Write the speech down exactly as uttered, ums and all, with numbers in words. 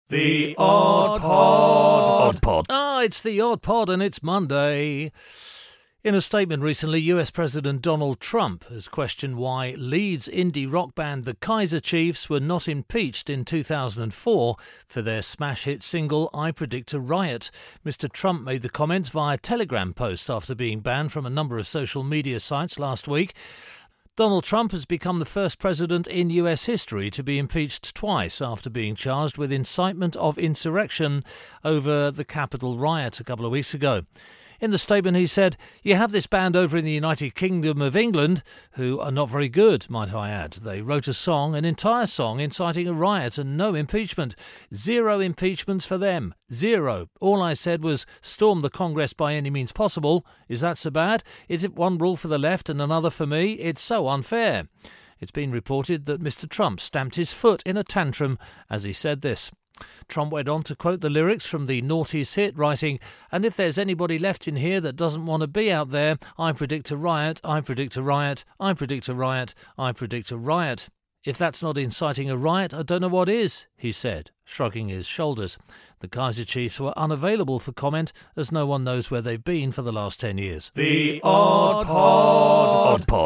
The Odd Pod. Odd Pod. Ah, it's the Odd Pod and it's Monday. In a statement recently, U S President Donald Trump has questioned why Leeds indie rock band the Kaiser Chiefs were not impeached in two thousand four for their smash hit single I Predict a Riot. Mister Trump made the comments via Telegram post after being banned from a number of social media sites last week. Donald Trump has become the first president in U S history to be impeached twice after being charged with incitement of insurrection over the Capitol riot a couple of weeks ago. In the statement he said, "You have this band over in the United Kingdom of England, who are not very good, might I add. They wrote a song, an entire song, inciting a riot and no impeachment. Zero impeachments for them. Zero. All I said was, storm the Congress by any means possible. Is that so bad? Is it one rule for the left and another for me? It's so unfair." It's been reported that Mister Trump stamped his foot in a tantrum as he said this. Trump went on to quote the lyrics from the Naughties hit, writing, "And if there's anybody left in here that doesn't want to be out there, I predict a riot, I predict a riot, I predict a riot, I predict a riot. If that's not inciting a riot, I don't know what is," he said, shrugging his shoulders. The Kaiser Chiefs were unavailable for comment, as no one knows where they've been for the last ten years. The Odd Pod. Odd Pod.